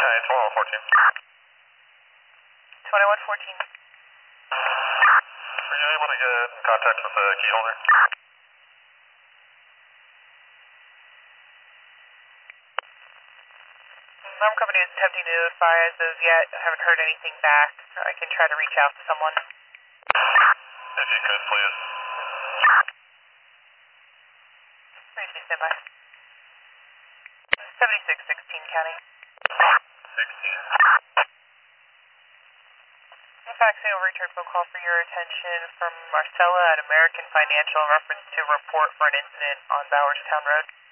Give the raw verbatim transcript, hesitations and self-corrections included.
Hi, twenty-one fourteen. twenty-one fourteen. Were you able to get in contact with the key holder? Alarm company is attempting to notify as of yet. I haven't heard anything back. I can try to reach out to someone. If you could, please. Please stand by. seventy-six sixteen County. sixteen. Faxing over return phone call for your attention from Marcella at American Financial in reference to a report for an incident on Bowerstown Road.